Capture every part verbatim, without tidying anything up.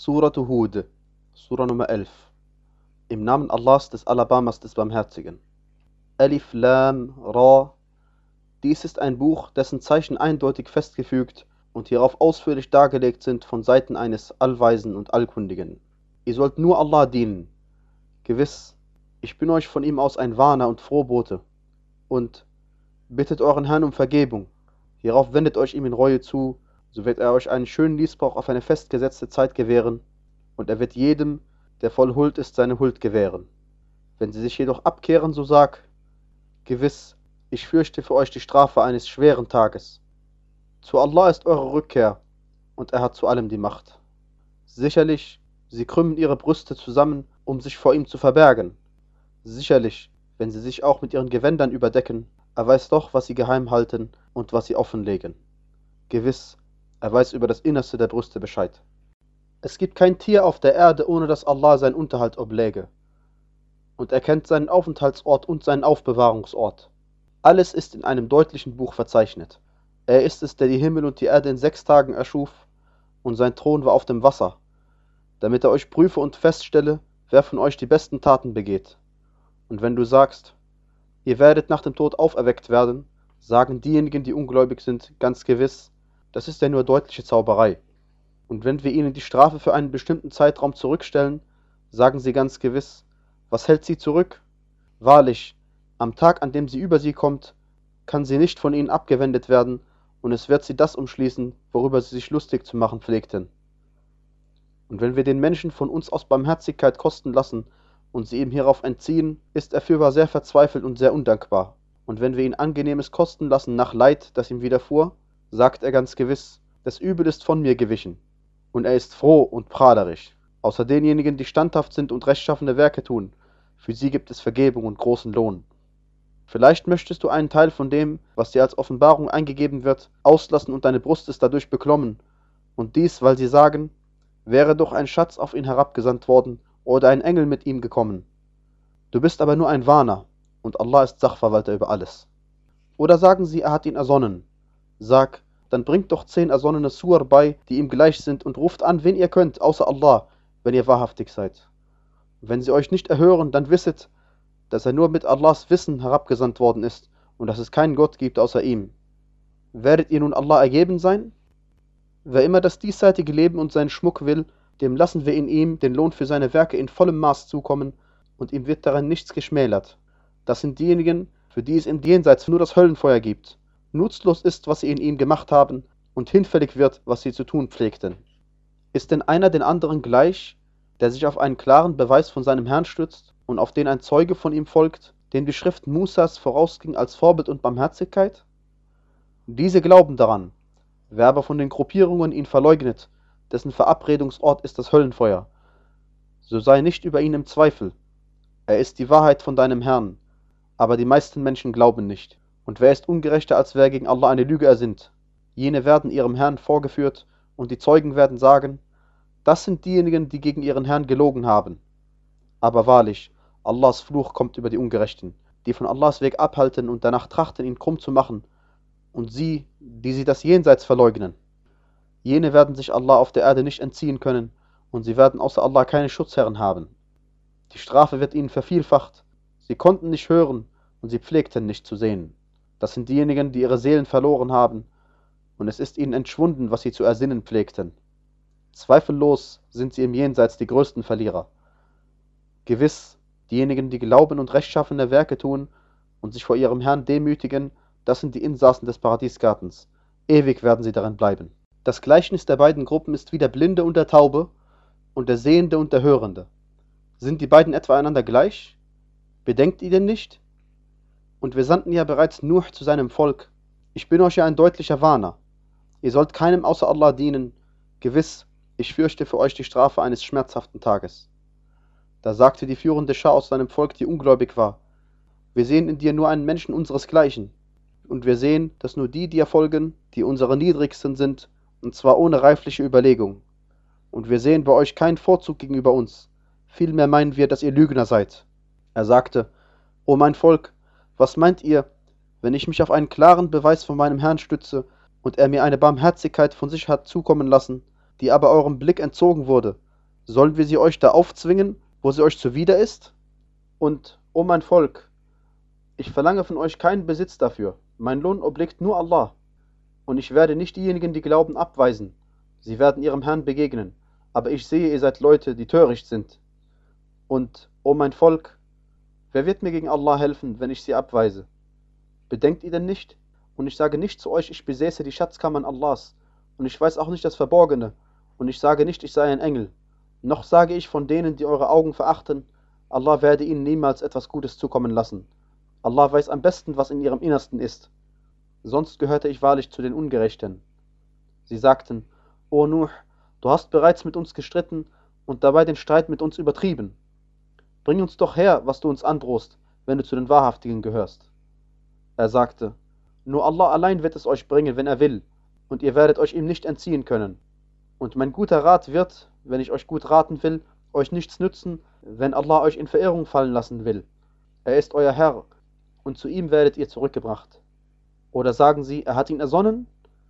Suratu Hud, Sura Nummer elf. Im Namen Allahs, des Alabamas, des Barmherzigen. Alif Lam Ra. Dies ist ein Buch, dessen Zeichen eindeutig festgefügt und hierauf ausführlich dargelegt sind von Seiten eines Allweisen und Allkundigen. Ihr sollt nur Allah dienen. Gewiss, ich bin euch von ihm aus ein Warner und Frohbote. Und bittet euren Herrn um Vergebung. Hierauf wendet euch ihm in Reue zu, so wird er euch einen schönen Nießbrauch auf eine festgesetzte Zeit gewähren, und er wird jedem, der voll Huld ist, seine Huld gewähren. Wenn sie sich jedoch abkehren, so sag, gewiss, ich fürchte für euch die Strafe eines schweren Tages. Zu Allah ist eure Rückkehr, und er hat zu allem die Macht. Sicherlich, sie krümmen ihre Brüste zusammen, um sich vor ihm zu verbergen. Sicherlich, wenn sie sich auch mit ihren Gewändern überdecken, er weiß doch, was sie geheim halten und was sie offenlegen. Gewiss, er weiß über das Innerste der Brüste Bescheid. Es gibt kein Tier auf der Erde, ohne dass Allah seinen Unterhalt obläge. Und er kennt seinen Aufenthaltsort und seinen Aufbewahrungsort. Alles ist in einem deutlichen Buch verzeichnet. Er ist es, der die Himmel und die Erde in sechs Tagen erschuf, und sein Thron war auf dem Wasser, damit er euch prüfe und feststelle, wer von euch die besten Taten begeht. Und wenn du sagst, ihr werdet nach dem Tod auferweckt werden, sagen diejenigen, die ungläubig sind, ganz gewiss, das ist ja nur deutliche Zauberei. Und wenn wir ihnen die Strafe für einen bestimmten Zeitraum zurückstellen, sagen sie ganz gewiss, was hält sie zurück? Wahrlich, am Tag, an dem sie über sie kommt, kann sie nicht von ihnen abgewendet werden, und es wird sie das umschließen, worüber sie sich lustig zu machen pflegten. Und wenn wir den Menschen von uns aus Barmherzigkeit kosten lassen und sie ihm hierauf entziehen, ist er fürwahr sehr verzweifelt und sehr undankbar. Und wenn wir ihn Angenehmes kosten lassen nach Leid, das ihm widerfuhr, sagt er ganz gewiss, das Übel ist von mir gewichen. Und er ist froh und prahlerisch. Außer denjenigen, die standhaft sind und rechtschaffene Werke tun, für sie gibt es Vergebung und großen Lohn. Vielleicht möchtest du einen Teil von dem, was dir als Offenbarung eingegeben wird, auslassen und deine Brust ist dadurch beklommen. Und dies, weil sie sagen, wäre doch ein Schatz auf ihn herabgesandt worden oder ein Engel mit ihm gekommen. Du bist aber nur ein Warner, und Allah ist Sachverwalter über alles. Oder sagen sie, er hat ihn ersonnen. Sag, dann bringt doch zehn ersonnene Sur bei, die ihm gleich sind, und ruft an, wen ihr könnt, außer Allah, wenn ihr wahrhaftig seid. Und wenn sie euch nicht erhören, dann wisset, dass er nur mit Allahs Wissen herabgesandt worden ist und dass es keinen Gott gibt außer ihm. Werdet ihr nun Allah ergeben sein? Wer immer das diesseitige Leben und seinen Schmuck will, dem lassen wir in ihm den Lohn für seine Werke in vollem Maß zukommen, und ihm wird daran nichts geschmälert. Das sind diejenigen, für die es im Jenseits nur das Höllenfeuer gibt. Nutzlos ist, was sie in ihm gemacht haben, und hinfällig wird, was sie zu tun pflegten. Ist denn einer den anderen gleich, der sich auf einen klaren Beweis von seinem Herrn stützt und auf den ein Zeuge von ihm folgt, dem die Schrift Musas vorausging als Vorbild und Barmherzigkeit? Diese glauben daran. Wer aber von den Gruppierungen ihn verleugnet, dessen Verabredungsort ist das Höllenfeuer, so sei nicht über ihn im Zweifel. Er ist die Wahrheit von deinem Herrn, aber die meisten Menschen glauben nicht. Und wer ist ungerechter, als wer gegen Allah eine Lüge ersinnt? Jene werden ihrem Herrn vorgeführt, und die Zeugen werden sagen, das sind diejenigen, die gegen ihren Herrn gelogen haben. Aber wahrlich, Allahs Fluch kommt über die Ungerechten, die von Allahs Weg abhalten und danach trachten, ihn krumm zu machen, und sie, die sie das Jenseits verleugnen. Jene werden sich Allah auf der Erde nicht entziehen können, und sie werden außer Allah keine Schutzherren haben. Die Strafe wird ihnen vervielfacht. Sie konnten nicht hören, und sie pflegten nicht zu sehen. Das sind diejenigen, die ihre Seelen verloren haben, und es ist ihnen entschwunden, was sie zu ersinnen pflegten. Zweifellos sind sie im Jenseits die größten Verlierer. Gewiss, diejenigen, die glauben und rechtschaffene Werke tun und sich vor ihrem Herrn demütigen, das sind die Insassen des Paradiesgartens. Ewig werden sie darin bleiben. Das Gleichnis der beiden Gruppen ist wie der Blinde und der Taube und der Sehende und der Hörende. Sind die beiden etwa einander gleich? Bedenkt ihr denn nicht? Und wir sandten ja bereits Nuh zu seinem Volk. Ich bin euch ja ein deutlicher Warner. Ihr sollt keinem außer Allah dienen. Gewiss, ich fürchte für euch die Strafe eines schmerzhaften Tages. Da sagte die führende Schar aus seinem Volk, die ungläubig war, wir sehen in dir nur einen Menschen unseresgleichen. Und wir sehen, dass nur die dir folgen, die unsere Niedrigsten sind, und zwar ohne reifliche Überlegung. Und wir sehen bei euch keinen Vorzug gegenüber uns. Vielmehr meinen wir, dass ihr Lügner seid. Er sagte, O mein Volk, was meint ihr, wenn ich mich auf einen klaren Beweis von meinem Herrn stütze und er mir eine Barmherzigkeit von sich hat zukommen lassen, die aber eurem Blick entzogen wurde, Sollen wir sie euch da aufzwingen, wo sie euch zuwider ist? Und, o mein Volk, ich verlange von euch keinen Besitz dafür, mein Lohn obliegt nur Allah. Und ich werde nicht diejenigen, die glauben, abweisen. Sie werden ihrem Herrn begegnen, aber ich sehe, ihr seid Leute, die töricht sind. Und, o mein Volk, wer wird mir gegen Allah helfen, wenn ich sie abweise? Bedenkt ihr denn nicht? Und ich sage nicht zu euch, ich besäße die Schatzkammern Allahs, und ich weiß auch nicht das Verborgene, und ich sage nicht, ich sei ein Engel. Noch sage ich von denen, die eure Augen verachten, Allah werde ihnen niemals etwas Gutes zukommen lassen. Allah weiß am besten, was in ihrem Innersten ist. Sonst gehörte ich wahrlich zu den Ungerechten. Sie sagten, O Nuh, du hast bereits mit uns gestritten und dabei den Streit mit uns übertrieben. Bring uns doch her, was du uns androhst, wenn du zu den Wahrhaftigen gehörst. Er sagte, nur Allah allein wird es euch bringen, wenn er will, und ihr werdet euch ihm nicht entziehen können. Und mein guter Rat wird, wenn ich euch gut raten will, euch nichts nützen, wenn Allah euch in Verirrung fallen lassen will. Er ist euer Herr, und zu ihm werdet ihr zurückgebracht. Oder sagen sie, er hat ihn ersonnen?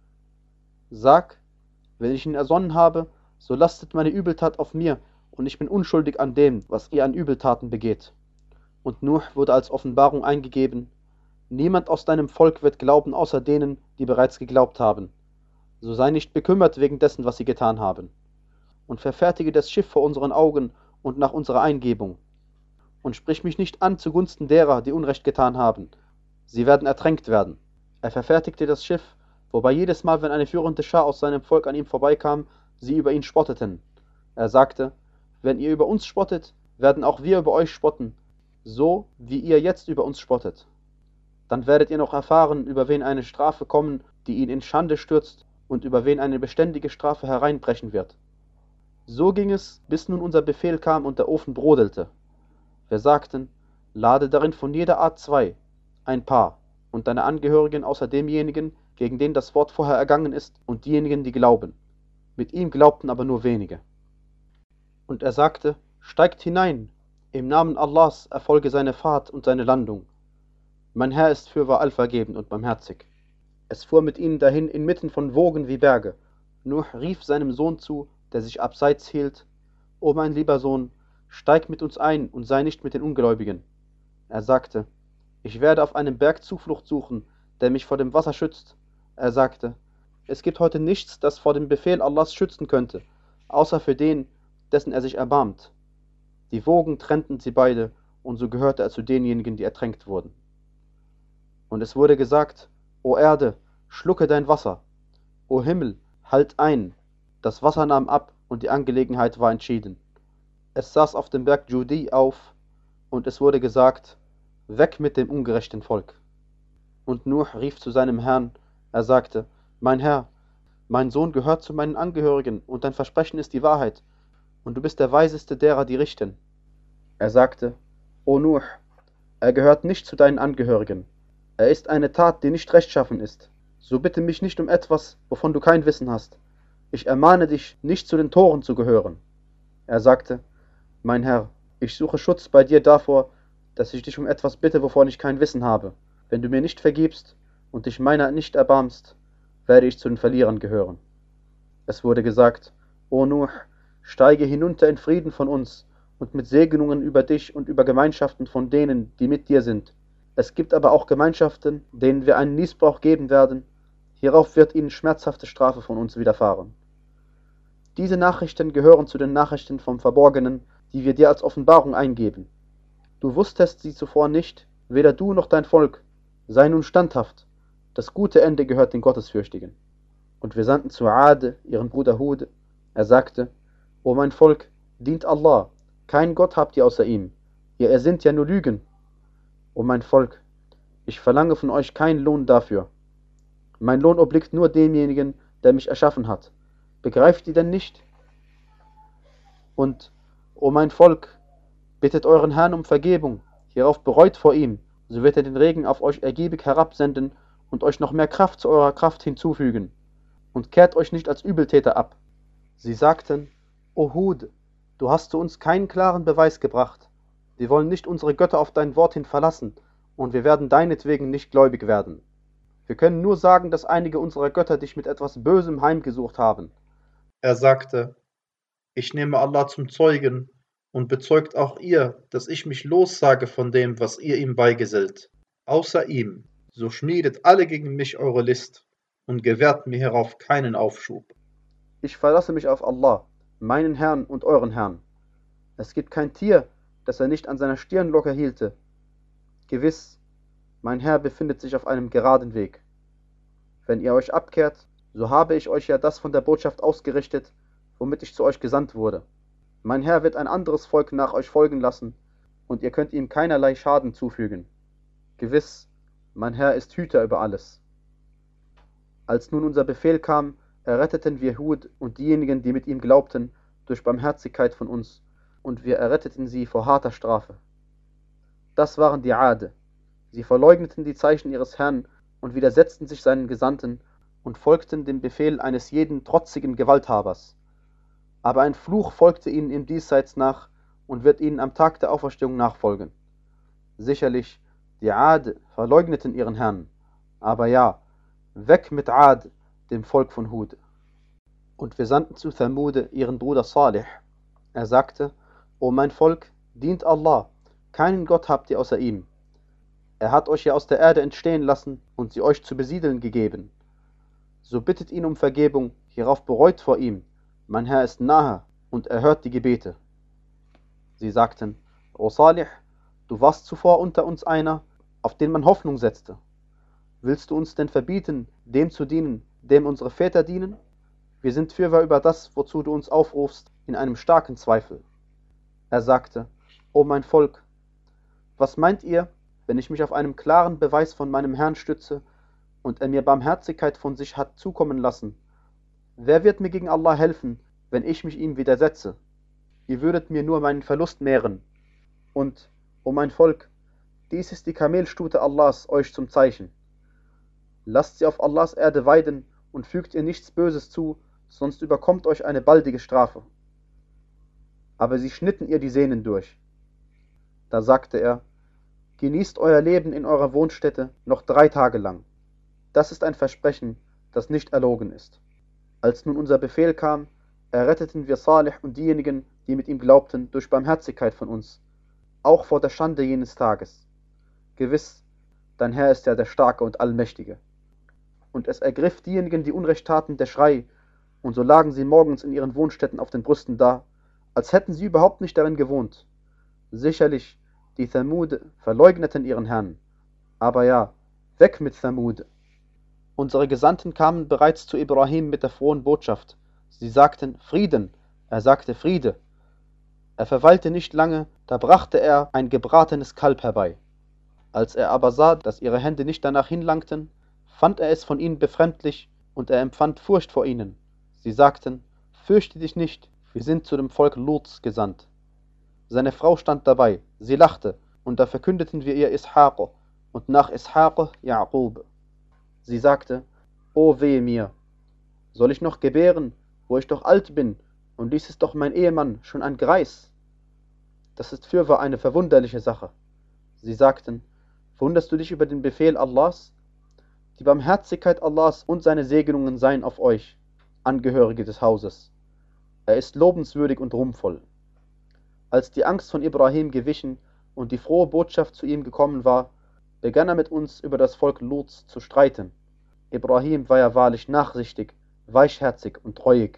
Sag, wenn ich ihn ersonnen habe, so lastet meine Übeltat auf mir, und ich bin unschuldig an dem, was ihr an Übeltaten begeht. Und Nuh wurde als Offenbarung eingegeben, niemand aus deinem Volk wird glauben, außer denen, die bereits geglaubt haben. So sei nicht bekümmert wegen dessen, was sie getan haben. Und verfertige das Schiff vor unseren Augen und nach unserer Eingebung. Und sprich mich nicht an zugunsten derer, die Unrecht getan haben. Sie werden ertränkt werden. Er verfertigte das Schiff, wobei jedes Mal, wenn eine führende Schar aus seinem Volk an ihm vorbeikam, sie über ihn spotteten. Er sagte, wenn ihr über uns spottet, werden auch wir über euch spotten, so wie ihr jetzt über uns spottet. Dann werdet ihr noch erfahren, über wen eine Strafe kommen, die ihn in Schande stürzt und über wen eine beständige Strafe hereinbrechen wird. So ging es, bis nun unser Befehl kam und der Ofen brodelte. Wir sagten, lade darin von jeder Art zwei, ein Paar, und deine Angehörigen außer demjenigen, gegen den das Wort vorher ergangen ist, und diejenigen, die glauben. Mit ihm glaubten aber nur wenige. Und er sagte, steigt hinein, im Namen Allahs erfolge seine Fahrt und seine Landung. Mein Herr ist fürwahr allvergebend und barmherzig. Es fuhr mit ihnen dahin inmitten von Wogen wie Berge. Nuh rief seinem Sohn zu, der sich abseits hielt, O mein lieber Sohn, steig mit uns ein und sei nicht mit den Ungläubigen. Er sagte, ich werde auf einem Berg Zuflucht suchen, der mich vor dem Wasser schützt. Er sagte, es gibt heute nichts, das vor dem Befehl Allahs schützen könnte, außer für den, dessen er sich erbarmt. Die Wogen trennten sie beide, und so gehörte er zu denjenigen, die ertränkt wurden. Und es wurde gesagt, O Erde, schlucke dein Wasser. O Himmel, halt ein. Das Wasser nahm ab, und die Angelegenheit war entschieden. Es saß auf dem Berg Judi auf, und es wurde gesagt, weg mit dem ungerechten Volk. Und Nuh rief zu seinem Herrn, er sagte, mein Herr, mein Sohn gehört zu meinen Angehörigen, und dein Versprechen ist die Wahrheit, und du bist der Weiseste derer, die richten. Er sagte, O Nuh, er gehört nicht zu deinen Angehörigen. Er ist eine Tat, die nicht rechtschaffen ist. So bitte mich nicht um etwas, wovon du kein Wissen hast. Ich ermahne dich, nicht zu den Toren zu gehören. Er sagte, mein Herr, ich suche Schutz bei dir davor, dass ich dich um etwas bitte, wovon ich kein Wissen habe. Wenn du mir nicht vergibst und dich meiner nicht erbarmst, werde ich zu den Verlierern gehören. Es wurde gesagt, O Nuh, steige hinunter in Frieden von uns und mit Segnungen über dich und über Gemeinschaften von denen, die mit dir sind. Es gibt aber auch Gemeinschaften, denen wir einen Nießbrauch geben werden. Hierauf wird ihnen schmerzhafte Strafe von uns widerfahren. Diese Nachrichten gehören zu den Nachrichten vom Verborgenen, die wir dir als Offenbarung eingeben. Du wusstest sie zuvor nicht, weder du noch dein Volk. Sei nun standhaft. Das gute Ende gehört den Gottesfürchtigen. Und wir sandten zu Ade, ihren Bruder Hud. Er sagte, O mein Volk, dient Allah. Kein Gott habt ihr außer ihm. Ihr ersinnt ja nur Lügen. O mein Volk, ich verlange von euch keinen Lohn dafür. Mein Lohn obliegt nur demjenigen, der mich erschaffen hat. Begreift ihr denn nicht? Und, o mein Volk, bittet euren Herrn um Vergebung, hierauf bereut vor ihm, so wird er den Regen auf euch ergiebig herabsenden und euch noch mehr Kraft zu eurer Kraft hinzufügen. Und kehrt euch nicht als Übeltäter ab. Sie sagten, O Hud, du hast zu uns keinen klaren Beweis gebracht. Wir wollen nicht unsere Götter auf dein Wort hin verlassen, und wir werden deinetwegen nicht gläubig werden. Wir können nur sagen, dass einige unserer Götter dich mit etwas Bösem heimgesucht haben. Er sagte, Ich nehme Allah zum Zeugen und bezeugt auch ihr, dass ich mich lossage von dem, was ihr ihm beigesellt, außer ihm, so schmiedet alle gegen mich eure List und gewährt mir hierauf keinen Aufschub. Ich verlasse mich auf Allah, meinen Herrn und euren Herrn. Es gibt kein Tier, das er nicht an seiner Stirnlocke hielte. Gewiss, mein Herr befindet sich auf einem geraden Weg. Wenn ihr euch abkehrt, so habe ich euch ja das von der Botschaft ausgerichtet, womit ich zu euch gesandt wurde. Mein Herr wird ein anderes Volk nach euch folgen lassen, und ihr könnt ihm keinerlei Schaden zufügen. Gewiss, mein Herr ist Hüter über alles. Als nun unser Befehl kam, erretteten wir Hud und diejenigen, die mit ihm glaubten, durch Barmherzigkeit von uns, und wir erretteten sie vor harter Strafe. Das waren die Ade. Sie verleugneten die Zeichen ihres Herrn und widersetzten sich seinen Gesandten und folgten dem Befehl eines jeden trotzigen Gewalthabers. Aber ein Fluch folgte ihnen im Diesseits nach und wird ihnen am Tag der Auferstehung nachfolgen. Sicherlich, die Ade verleugneten ihren Herrn. Aber ja, weg mit Ad, dem Volk von Hud. Und wir sandten zu Thamude ihren Bruder Salih. Er sagte, O mein Volk, dient Allah, keinen Gott habt ihr außer ihm. Er hat euch ja aus der Erde entstehen lassen und sie euch zu besiedeln gegeben. So bittet ihn um Vergebung, hierauf bereut vor ihm, mein Herr ist nahe und erhört die Gebete. Sie sagten, O Salih, du warst zuvor unter uns einer, auf den man Hoffnung setzte. Willst du uns denn verbieten, dem zu dienen, dem unsere Väter dienen? Wir sind fürwahr über das, wozu du uns aufrufst, in einem starken Zweifel. Er sagte, O mein Volk, was meint ihr, wenn ich mich auf einem klaren Beweis von meinem Herrn stütze und er mir Barmherzigkeit von sich hat zukommen lassen? Wer wird mir gegen Allah helfen, wenn ich mich ihm widersetze? Ihr würdet mir nur meinen Verlust mehren. Und, o mein Volk, dies ist die Kamelstute Allahs euch zum Zeichen. Lasst sie auf Allahs Erde weiden und fügt ihr nichts Böses zu, sonst überkommt euch eine baldige Strafe. Aber sie schnitten ihr die Sehnen durch. Da sagte er, genießt euer Leben in eurer Wohnstätte noch drei Tage lang. Das ist ein Versprechen, das nicht erlogen ist. Als nun unser Befehl kam, erretteten wir Salih und diejenigen, die mit ihm glaubten, durch Barmherzigkeit von uns, auch vor der Schande jenes Tages. Gewiss, dein Herr ist ja der Starke und Allmächtige. Und es ergriff diejenigen, die Unrecht taten, der Schrei, und so lagen sie morgens in ihren Wohnstätten auf den Brüsten da, als hätten sie überhaupt nicht darin gewohnt. Sicherlich, die Thamud verleugneten ihren Herrn. Aber ja, weg mit Thamud. Unsere Gesandten kamen bereits zu Ibrahim mit der frohen Botschaft. Sie sagten Frieden, er sagte Friede. Er verweilte nicht lange, da brachte er ein gebratenes Kalb herbei. Als er aber sah, dass ihre Hände nicht danach hinlangten, fand er es von ihnen befremdlich, und er empfand Furcht vor ihnen. Sie sagten, fürchte dich nicht, wir sind zu dem Volk Luts gesandt. Seine Frau stand dabei, sie lachte, und da verkündeten wir ihr Ishaq, und nach Ishaq Ja'qub. Sie sagte, O wehe mir, soll ich noch gebären, wo ich doch alt bin, und dies ist doch mein Ehemann, schon ein Greis. Das ist fürwahr eine verwunderliche Sache. Sie sagten, wunderst du dich über den Befehl Allahs? Die Barmherzigkeit Allahs und seine Segnungen seien auf euch, Angehörige des Hauses. Er ist lobenswürdig und ruhmvoll. Als die Angst von Ibrahim gewichen und die frohe Botschaft zu ihm gekommen war, begann er mit uns über das Volk Luts zu streiten. Ibrahim war ja wahrlich nachsichtig, weichherzig und treuig.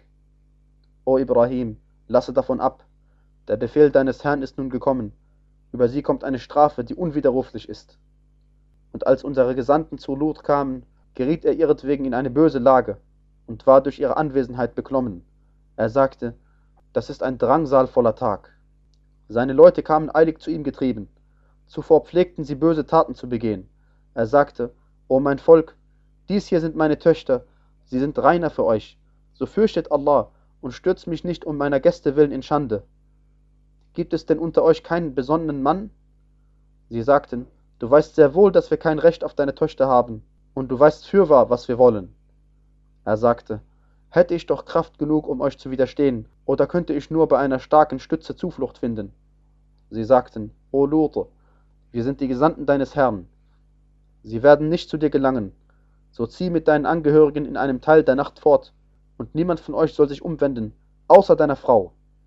O Ibrahim, lasse davon ab. Der Befehl deines Herrn ist nun gekommen. Über sie kommt eine Strafe, die unwiderruflich ist. Und als unsere Gesandten zu Lut kamen, geriet er ihretwegen in eine böse Lage und war durch ihre Anwesenheit beklommen. Er sagte, das ist ein drangsalvoller Tag. Seine Leute kamen eilig zu ihm getrieben. Zuvor pflegten sie böse Taten zu begehen. Er sagte, O mein Volk, dies hier sind meine Töchter, sie sind reiner für euch. So fürchtet Allah und stürzt mich nicht um meiner Gäste willen in Schande. Gibt es denn unter euch keinen besonnenen Mann? Sie sagten, du weißt sehr wohl, dass wir kein Recht auf deine Töchter haben, und du weißt fürwahr, was wir wollen. Er sagte, hätte ich doch Kraft genug, um euch zu widerstehen, oder könnte ich nur bei einer starken Stütze Zuflucht finden? Sie sagten, O Lut, wir sind die Gesandten deines Herrn. Sie werden nicht zu dir gelangen. So zieh mit deinen Angehörigen in einem Teil der Nacht fort, und niemand von euch soll sich umwenden, außer deiner Frau.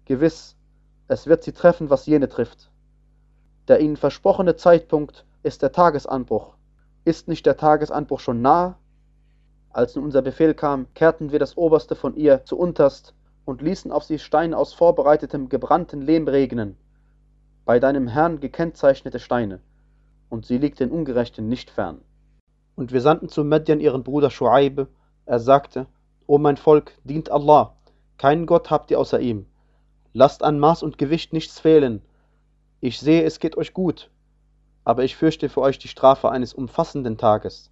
Gewiss, es wird sie treffen, was jene trifft. Der ihnen versprochene Zeitpunkt ist der Tagesanbruch. Ist nicht der Tagesanbruch schon nahe? Als nun unser Befehl kam, kehrten wir das Oberste von ihr zu unterst und ließen auf sie Steine aus vorbereitetem gebrannten Lehm regnen, bei deinem Herrn gekennzeichnete Steine, und sie liegt den Ungerechten nicht fern. Und wir sandten zu Madyan ihren Bruder Schuaib. Er sagte: O mein Volk, dient Allah, keinen Gott habt ihr außer ihm. Lasst an Maß und Gewicht nichts fehlen. Ich sehe, es geht euch gut, aber ich fürchte für euch die Strafe eines umfassenden Tages.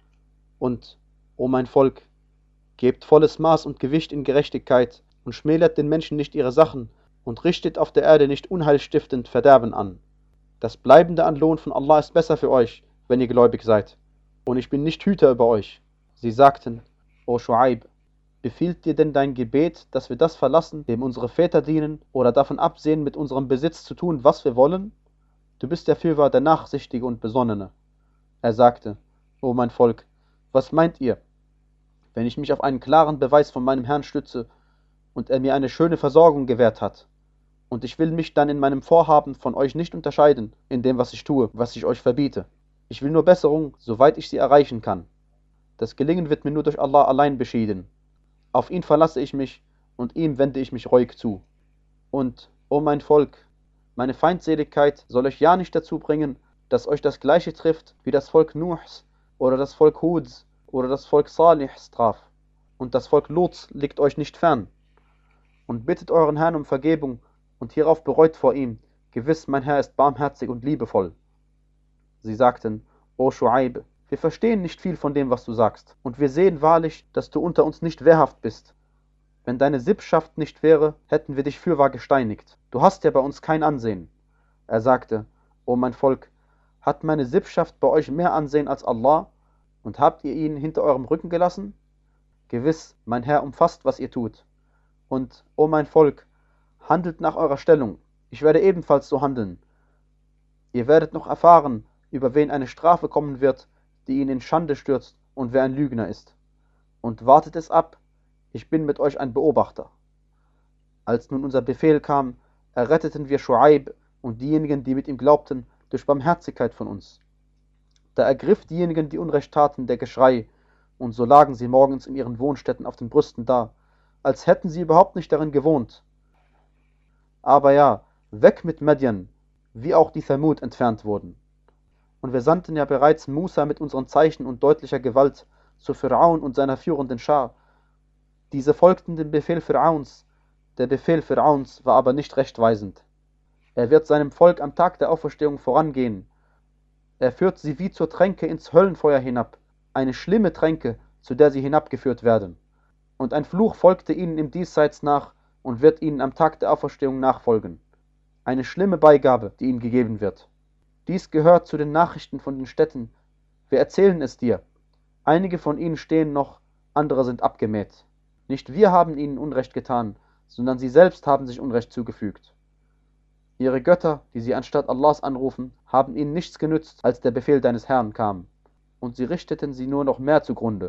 Und, o mein Volk, gebt volles Maß und Gewicht in Gerechtigkeit und schmälert den Menschen nicht ihre Sachen und richtet auf der Erde nicht unheilstiftend Verderben an. Das bleibende an Lohn von Allah ist besser für euch, wenn ihr gläubig seid. Und ich bin nicht Hüter über euch. Sie sagten: O Schuaib, befiehlt dir denn dein Gebet, dass wir das verlassen, dem unsere Väter dienen, oder davon absehen, mit unserem Besitz zu tun, was wir wollen? Du bist der Fürwahr, der Nachsichtige und Besonnene. Er sagte: O mein Volk, was meint ihr, wenn ich mich auf einen klaren Beweis von meinem Herrn stütze und er mir eine schöne Versorgung gewährt hat, und ich will mich dann in meinem Vorhaben von euch nicht unterscheiden, in dem, was ich tue, was ich euch verbiete. Ich will nur Besserung, soweit ich sie erreichen kann. Das Gelingen wird mir nur durch Allah allein beschieden. Auf ihn verlasse ich mich, und ihm wende ich mich reuig zu. Und, o mein Volk, meine Feindseligkeit soll euch ja nicht dazu bringen, dass euch das Gleiche trifft, wie das Volk Nuhs, oder das Volk Huds, oder das Volk Salihs traf. Und das Volk Lots liegt euch nicht fern. Und bittet euren Herrn um Vergebung, und hierauf bereut vor ihm. Gewiss, mein Herr ist barmherzig und liebevoll. Sie sagten: O Schuaib, wir verstehen nicht viel von dem, was du sagst, und wir sehen wahrlich, dass du unter uns nicht wehrhaft bist. Wenn deine Sippschaft nicht wäre, hätten wir dich fürwahr gesteinigt. Du hast ja bei uns kein Ansehen. Er sagte: O mein Volk, hat meine Sippschaft bei euch mehr Ansehen als Allah, und habt ihr ihn hinter eurem Rücken gelassen? Gewiss, mein Herr umfasst, was ihr tut. Und, o mein Volk, handelt nach eurer Stellung, ich werde ebenfalls so handeln. Ihr werdet noch erfahren, über wen eine Strafe kommen wird, die ihn in Schande stürzt, und wer ein Lügner ist. Und wartet es ab, ich bin mit euch ein Beobachter. Als nun unser Befehl kam, erretteten wir Schuaib und diejenigen, die mit ihm glaubten, durch Barmherzigkeit von uns. Da ergriff diejenigen, die Unrecht taten, der Geschrei, und so lagen sie morgens in ihren Wohnstätten auf den Brüsten da, als hätten sie überhaupt nicht darin gewohnt. Aber ja, weg mit Madyan, wie auch die Thamud entfernt wurden. Und wir sandten ja bereits Musa mit unseren Zeichen und deutlicher Gewalt zu Pharaon und seiner führenden Schar. Diese folgten dem Befehl Pharaons, der Befehl Pharaons war aber nicht rechtweisend. Er wird seinem Volk am Tag der Auferstehung vorangehen. Er führt sie wie zur Tränke ins Höllenfeuer hinab, eine schlimme Tränke, zu der sie hinabgeführt werden. Und ein Fluch folgte ihnen im Diesseits nach und wird ihnen am Tag der Auferstehung nachfolgen. Eine schlimme Beigabe, die ihnen gegeben wird. Dies gehört zu den Nachrichten von den Städten. Wir erzählen es dir. Einige von ihnen stehen noch, andere sind abgemäht. Nicht wir haben ihnen Unrecht getan, sondern sie selbst haben sich Unrecht zugefügt. Ihre Götter, die sie anstatt Allahs anrufen, haben ihnen nichts genützt, als der Befehl deines Herrn kam. Und sie richteten sie nur noch mehr zugrunde.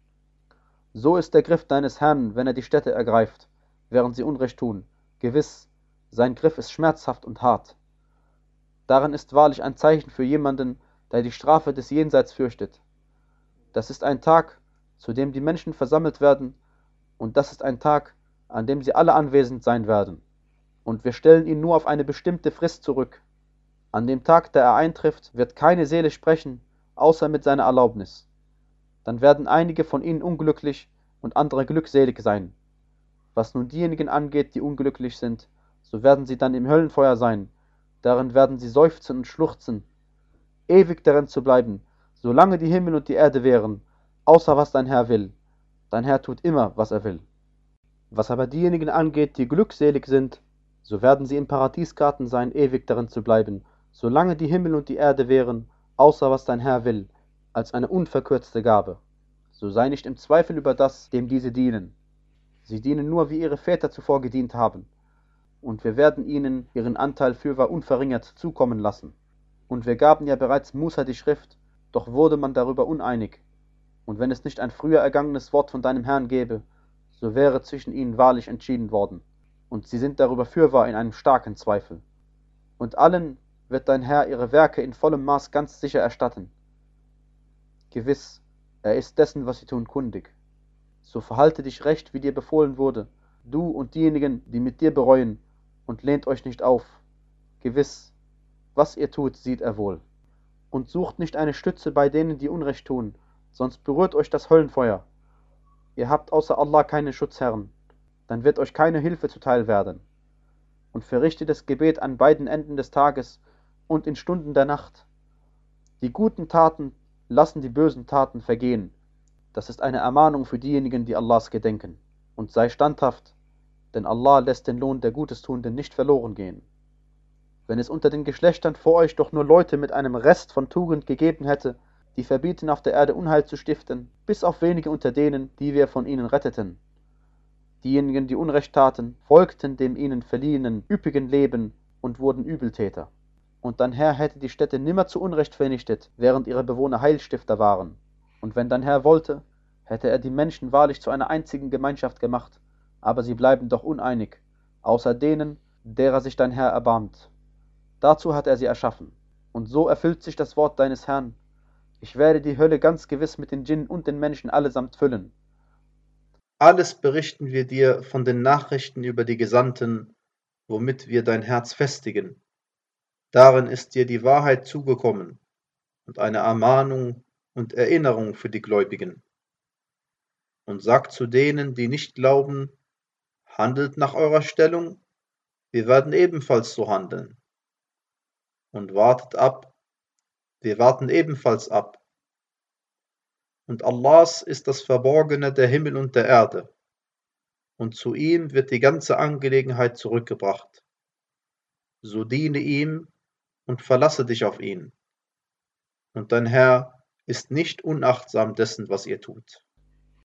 So ist der Griff deines Herrn, wenn er die Städte ergreift, während sie Unrecht tun. Gewiss, sein Griff ist schmerzhaft und hart. Darin ist wahrlich ein Zeichen für jemanden, der die Strafe des Jenseits fürchtet. Das ist ein Tag, zu dem die Menschen versammelt werden, und das ist ein Tag, an dem sie alle anwesend sein werden. Und wir stellen ihn nur auf eine bestimmte Frist zurück. An dem Tag, da er eintrifft, wird keine Seele sprechen, außer mit seiner Erlaubnis. Dann werden einige von ihnen unglücklich und andere glückselig sein. Was nun diejenigen angeht, die unglücklich sind, so werden sie dann im Höllenfeuer sein, darin werden sie seufzen und schluchzen, ewig darin zu bleiben, solange die Himmel und die Erde wären, außer was dein Herr will. Dein Herr tut immer, was er will. Was aber diejenigen angeht, die glückselig sind, so werden sie im Paradiesgarten sein, ewig darin zu bleiben, solange die Himmel und die Erde wären, außer was dein Herr will, als eine unverkürzte Gabe. So sei nicht im Zweifel über das, dem diese dienen. Sie dienen nur, wie ihre Väter zuvor gedient haben. Und wir werden ihnen ihren Anteil fürwahr unverringert zukommen lassen. Und wir gaben ja bereits Musa die Schrift, doch wurde man darüber uneinig. Und wenn es nicht ein früher ergangenes Wort von deinem Herrn gäbe, so wäre zwischen ihnen wahrlich entschieden worden. und sie sind darüber fürwahr in einem starken Zweifel. Und allen wird dein Herr ihre Werke in vollem Maß ganz sicher erstatten. Gewiss, er ist dessen, was sie tun, kundig. So verhalte dich recht, wie dir befohlen wurde, du und diejenigen, die mit dir bereuen, und lehnt euch nicht auf. Gewiss, was ihr tut, sieht er wohl. Und sucht nicht eine Stütze bei denen, die Unrecht tun, sonst berührt euch das Höllenfeuer. Ihr habt außer Allah keine Schutzherren, dann wird euch keine Hilfe zuteil werden. Und verrichtet das Gebet an beiden Enden des Tages und in Stunden der Nacht. Die guten Taten lassen die bösen Taten vergehen. Das ist eine Ermahnung für diejenigen, die Allahs gedenken. Und sei standhaft, denn Allah lässt den Lohn der Gutestuenden nicht verloren gehen. Wenn es unter den Geschlechtern vor euch doch nur Leute mit einem Rest von Tugend gegeben hätte, die verbieten auf der Erde Unheil zu stiften, bis auf wenige unter denen, die wir von ihnen retteten. Diejenigen, die Unrecht taten, folgten dem ihnen verliehenen üppigen Leben und wurden Übeltäter. Und dein Herr hätte die Städte nimmer zu Unrecht vernichtet, während ihre Bewohner Heilstifter waren. Und wenn dein Herr wollte, hätte er die Menschen wahrlich zu einer einzigen Gemeinschaft gemacht, aber sie bleiben doch uneinig, außer denen, derer sich dein Herr erbarmt. Dazu hat er sie erschaffen. Und so erfüllt sich das Wort deines Herrn: Ich werde die Hölle ganz gewiss mit den Djinnen und den Menschen allesamt füllen. Alles berichten wir dir von den Nachrichten über die Gesandten, womit wir dein Herz festigen. Darin ist dir die Wahrheit zugekommen und eine Ermahnung und Erinnerung für die Gläubigen. Und sagt zu denen, die nicht glauben: Handelt nach eurer Stellung, wir werden ebenfalls so handeln. Und wartet ab, wir warten ebenfalls ab. Und Allahs ist das Verborgene der Himmel und der Erde, und zu ihm wird die ganze Angelegenheit zurückgebracht. So diene ihm und verlasse dich auf ihn. Und dein Herr ist nicht unachtsam dessen, was ihr tut.